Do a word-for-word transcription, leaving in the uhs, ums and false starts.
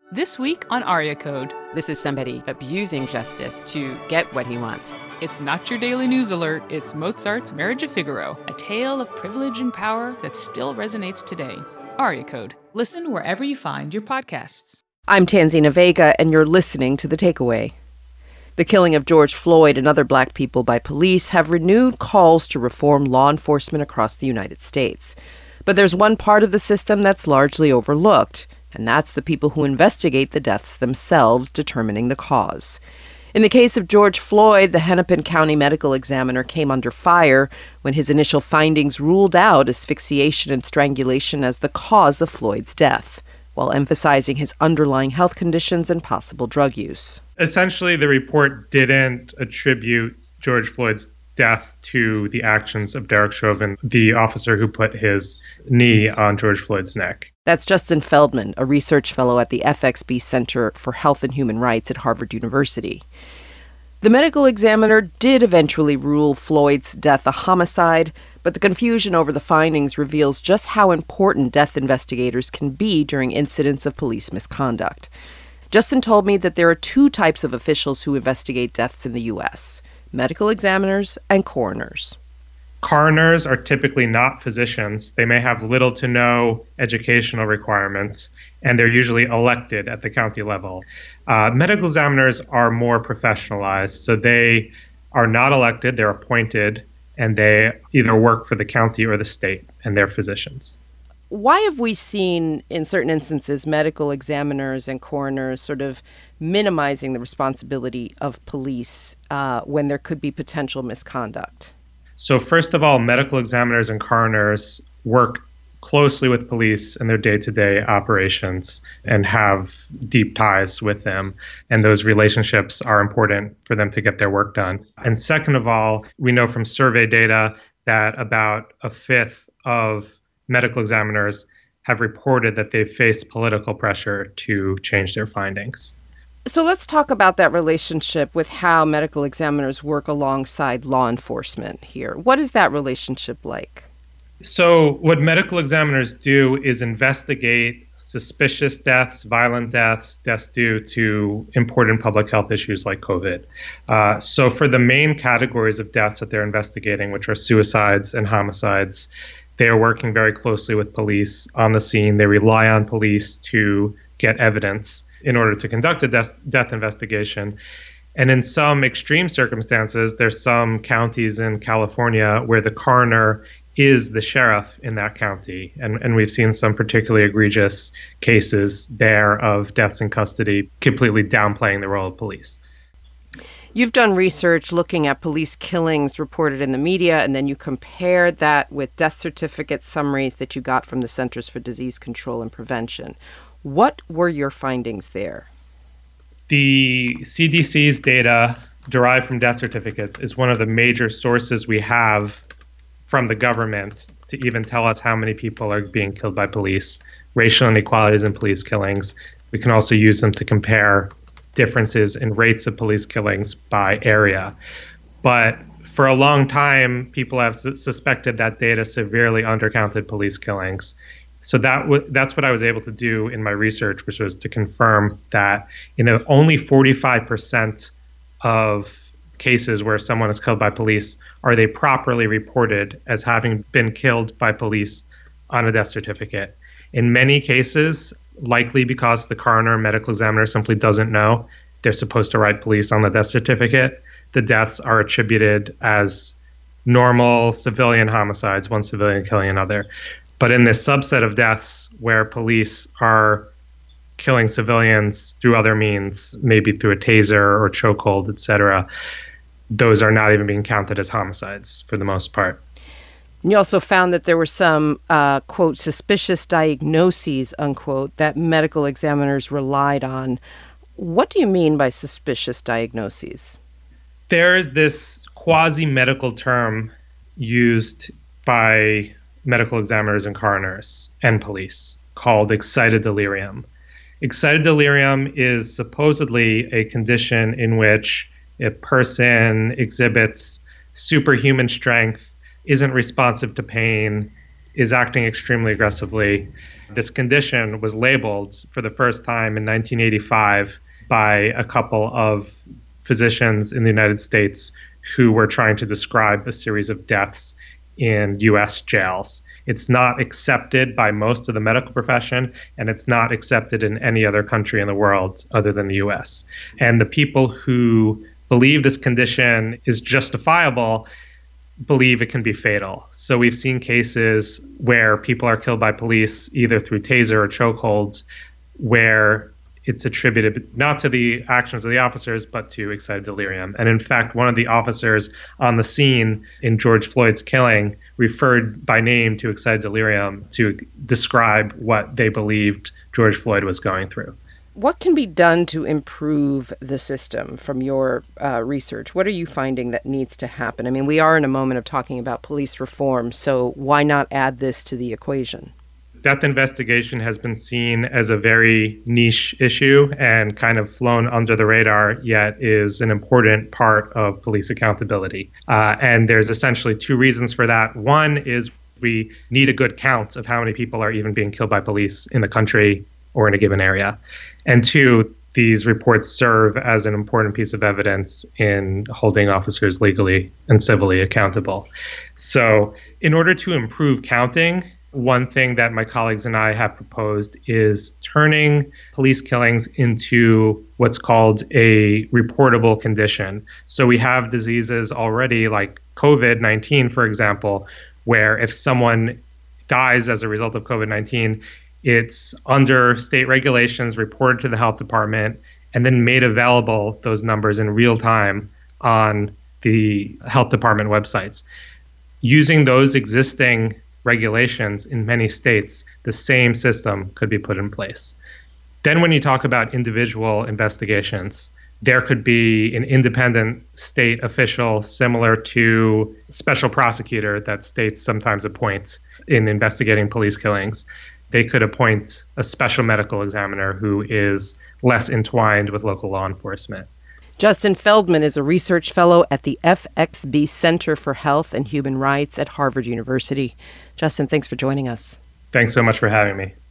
This week on Aria Code. This is somebody abusing justice to get what he wants. It's not your daily news alert. It's Mozart's Marriage of Figaro, a tale of privilege and power that still resonates today. Aria Code. Listen wherever you find your podcasts. I'm Tanzina Vega, and you're listening to The Takeaway. The killing of George Floyd and other black people by police have renewed calls to reform law enforcement across the United States. But there's one part of the system that's largely overlooked, and that's the people who investigate the deaths themselves, determining the cause. In the case of George Floyd, the Hennepin County medical examiner came under fire when his initial findings ruled out asphyxiation and strangulation as the cause of Floyd's death, while emphasizing his underlying health conditions and possible drug use. Essentially, the report didn't attribute George Floyd's death to the actions of Derek Chauvin, the officer who put his knee on George Floyd's neck. That's Justin Feldman, a research fellow at the F X B Center for Health and Human Rights at Harvard University. The medical examiner did eventually rule Floyd's death a homicide, but the confusion over the findings reveals just how important death investigators can be during incidents of police misconduct. Justin told me that there are two types of officials who investigate deaths in the U S: medical examiners and coroners. Coroners are typically not physicians. They may have little to no educational requirements, and they're usually elected at the county level. Uh, medical examiners are more professionalized, so they are not elected, they're appointed, and they either work for the county or the state, and they're physicians. Why have we seen, in certain instances, medical examiners and coroners sort of minimizing the responsibility of police uh, when there could be potential misconduct? So first of all, medical examiners and coroners work closely with police in their day-to-day operations and have deep ties with them. And those relationships are important for them to get their work done. And second of all, we know from survey data that about a fifth of medical examiners have reported that they've faced political pressure to change their findings. So let's talk about that relationship with how medical examiners work alongside law enforcement here. What is that relationship like? So what medical examiners do is investigate suspicious deaths, violent deaths, deaths due to important public health issues like COVID. Uh, so for the main categories of deaths that they're investigating, which are suicides and homicides, they are working very closely with police on the scene. They rely on police to get evidence in order to conduct a death, death investigation. And in some extreme circumstances, there's some counties in California where the coroner is the sheriff in that county. And, and we've seen some particularly egregious cases there of deaths in custody, completely downplaying the role of police. You've done research looking at police killings reported in the media, and then you compared that with death certificate summaries that you got from the Centers for Disease Control and Prevention. What were your findings there? The C D C's data derived from death certificates is one of the major sources we have from the government to even tell us how many people are being killed by police, racial inequalities in police killings. We can also use them to compare differences in rates of police killings by area. But for a long time, people have su- suspected that data severely undercounted police killings. So that w- that's what I was able to do in my research, which was to confirm that you know only forty-five percent of cases where someone is killed by police are they properly reported as having been killed by police on a death certificate. In many cases, likely because the coroner or medical examiner simply doesn't know they're supposed to write police on the death certificate, the deaths are attributed as normal civilian homicides, one civilian killing another. But in this subset of deaths where police are killing civilians through other means, maybe through a taser or chokehold, et cetera, those are not even being counted as homicides for the most part. And you also found that there were some, uh, quote, suspicious diagnoses, unquote, that medical examiners relied on. What do you mean by suspicious diagnoses? There's this quasi-medical term used by medical examiners and coroners and police called excited delirium. Excited delirium is supposedly a condition in which a person exhibits superhuman strength, isn't responsive to pain, is acting extremely aggressively. This condition was labeled for the first time in nineteen eighty-five by a couple of physicians in the United States who were trying to describe a series of deaths in U S jails. It's not accepted by most of the medical profession, and it's not accepted in any other country in the world other than the U S. And the people who believe this condition is justifiable believe it can be fatal. So we've seen cases where people are killed by police either through taser or chokeholds, where it's attributed not to the actions of the officers, but to excited delirium. And in fact, one of the officers on the scene in George Floyd's killing referred by name to excited delirium to describe what they believed George Floyd was going through. What can be done to improve the system from your uh, research? What are you finding that needs to happen? I mean, we are in a moment of talking about police reform, so why not add this to the equation? Death investigation has been seen as a very niche issue and kind of flown under the radar, yet is an important part of police accountability. Uh, and there's essentially two reasons for that. One is we need a good count of how many people are even being killed by police in the country or in a given area. And two, these reports serve as an important piece of evidence in holding officers legally and civilly accountable. So in order to improve counting, one thing that my colleagues and I have proposed is turning police killings into what's called a reportable condition. So we have diseases already like COVID nineteen, for example, where if someone dies as a result of COVID nineteen, it's under state regulations, reported to the health department, and then made available, those numbers in real time on the health department websites. Using those existing regulations in many states, the same system could be put in place. Then when you talk about individual investigations, there could be an independent state official similar to special prosecutor that states sometimes appoint in investigating police killings. They could appoint a special medical examiner who is less entwined with local law enforcement. Justin Feldman is a research fellow at the F X B Center for Health and Human Rights at Harvard University. Justin, thanks for joining us. Thanks so much for having me.